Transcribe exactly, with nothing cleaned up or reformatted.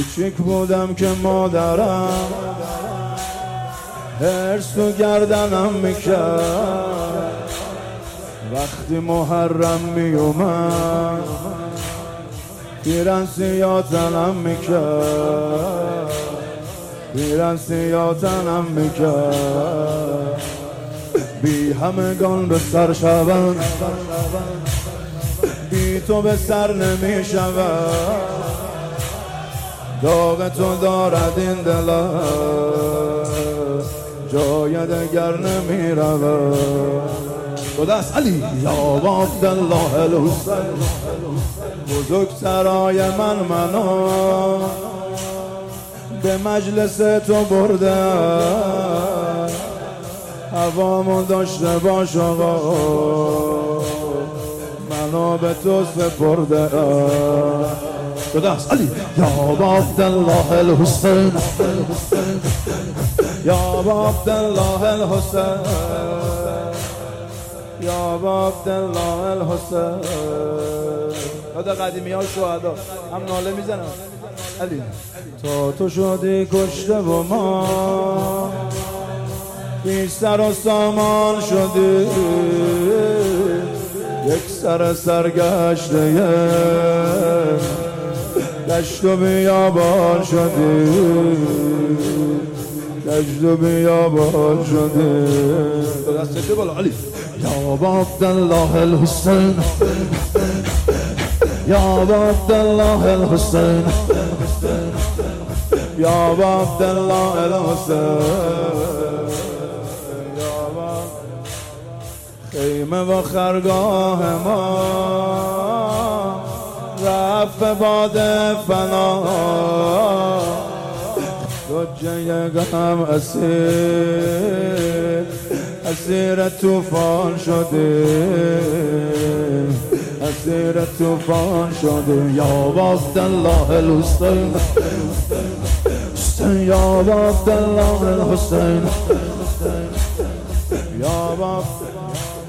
کوچیک بودم که مادرم هرس تو گردنم میکرد، وقتی محرم میومد پیرن سیاتنم میکرد، پیرن سیاتنم میکرد. بی همگان به سر شوند، بی تو به سر نمیشود. داغ تو دارد این دل، جای دگر نمی رود. خدا است علی یا عبدالله الحسین، بزرگترای من منو به مجلس تو برده، هوامو داشته باش آقا، منو به تو سپرده. خدا است علی یا عبدالله الحسین، یا عبدالله الحسین، یا عبدالله الحسین. خدا قدیمی ها شهدا هم ناله میزنن علی. تا تو شدی کشته و ما بی سر و سامان شدی، یک سر سرگشته گشت و بیابان شدی، گشت و بیابان شدی. دسته بالا علی یا عبدالله الحسین، یا عبدالله الحسین، یا عبدالله الحسین. خیمه و خرگاه ما رفت به باد فنا، زوجه غم اسیر اسیر طوفان شده، اسیر طوفان شده. یا عبدالله الحسین، یا عبدالله الحسین، یا عبدالله